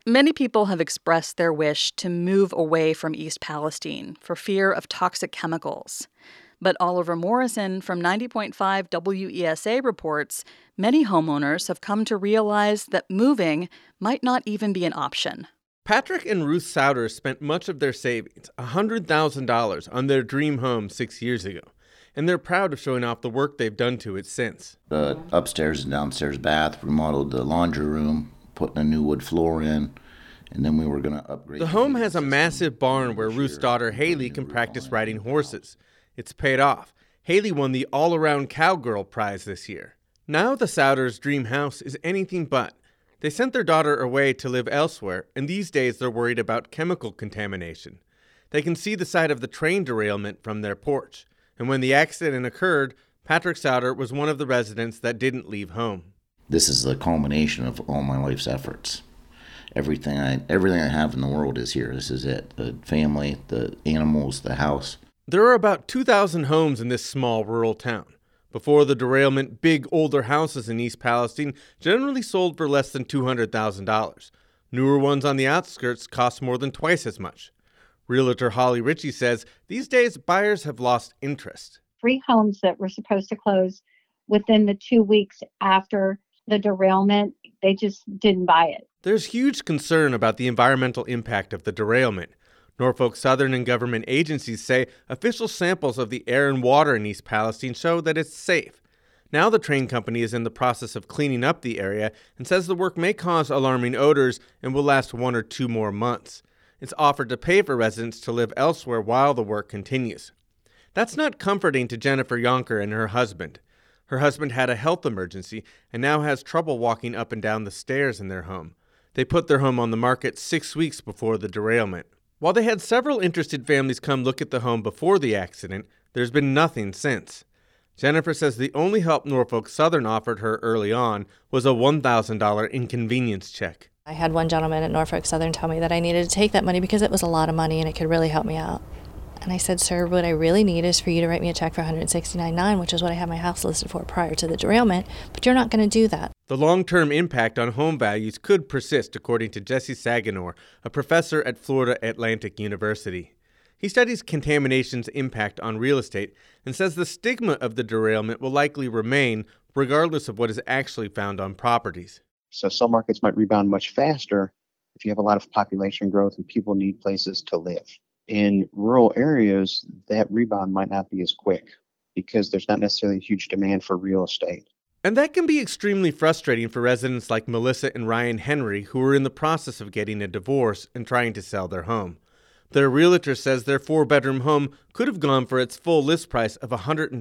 Many people have expressed their wish to move away from East Palestine for fear of toxic chemicals. But Oliver Morrison from 90.5 WESA reports many homeowners have come to realize that moving might not even be an option. Patrick and Ruth Souter spent much of their savings, $100,000, on their dream home 6 years ago. And they're proud of showing off the work they've done to it since. The upstairs and downstairs bath, remodeled the laundry room, putting a new wood floor in, and then we were going to upgrade. The home has a massive barn where Ruth's daughter Haley can practice riding horses. It's paid off. Haley won the all-around cowgirl prize this year. Now the Souders' dream house is anything but. They sent their daughter away to live elsewhere, and these days they're worried about chemical contamination. They can see the site of the train derailment from their porch. And when the accident occurred, Patrick Souter was one of the residents that didn't leave home. This is the culmination of all my life's efforts. Everything I have in the world is here. This is it. The family, the animals, the house. There are about 2,000 homes in this small rural town. Before the derailment, big older houses in East Palestine generally sold for less than $200,000. Newer ones on the outskirts cost more than twice as much. Realtor Holly Ritchie says these days buyers have lost interest. 3 homes that were supposed to close within the 2 weeks after the derailment, they just didn't buy it. There's huge concern about the environmental impact of the derailment. Norfolk Southern and government agencies say official samples of the air and water in East Palestine show that it's safe. Now the train company is in the process of cleaning up the area and says the work may cause alarming odors and will last 1 or 2 more months. It's offered to pay for residents to live elsewhere while the work continues. That's not comforting to Jennifer Yonker and her husband. Her husband had a health emergency and now has trouble walking up and down the stairs in their home. They put their home on the market 6 weeks before the derailment. While they had several interested families come look at the home before the accident, there's been nothing since. Jennifer says the only help Norfolk Southern offered her early on was a $1,000 inconvenience check. I had one gentleman at Norfolk Southern tell me that I needed to take that money because it was a lot of money and it could really help me out. And I said, sir, what I really need is for you to write me a check for $169,900, which is what I had my house listed for prior to the derailment, but you're not going to do that. The long-term impact on home values could persist, according to Jesse Saganor, a professor at Florida Atlantic University. He studies contamination's impact on real estate and says the stigma of the derailment will likely remain regardless of what is actually found on properties. So some markets might rebound much faster if you have a lot of population growth and people need places to live. In rural areas, that rebound might not be as quick because there's not necessarily a huge demand for real estate. And that can be extremely frustrating for residents like Melissa and Ryan Henry, who are in the process of getting a divorce and trying to sell their home. Their realtor says their 4-bedroom home could have gone for its full list price of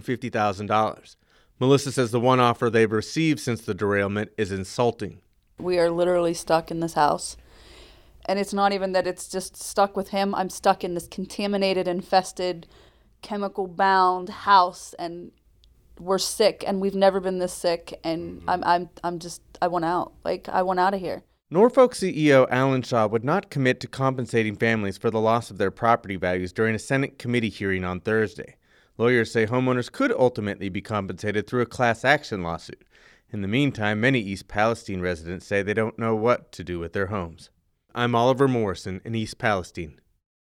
$150,000. Melissa says the one offer they've received since the derailment is insulting. We are literally stuck in this house. And it's not even that it's just stuck with him. I'm stuck in this contaminated, infested, chemical-bound house, and we're sick, and we've never been this sick. And I want out. I want out of here. Norfolk CEO Alan Shaw would not commit to compensating families for the loss of their property values during a Senate committee hearing on Thursday. Lawyers say homeowners could ultimately be compensated through a class action lawsuit. In the meantime, many East Palestine residents say they don't know what to do with their homes. I'm Oliver Morrison in East Palestine.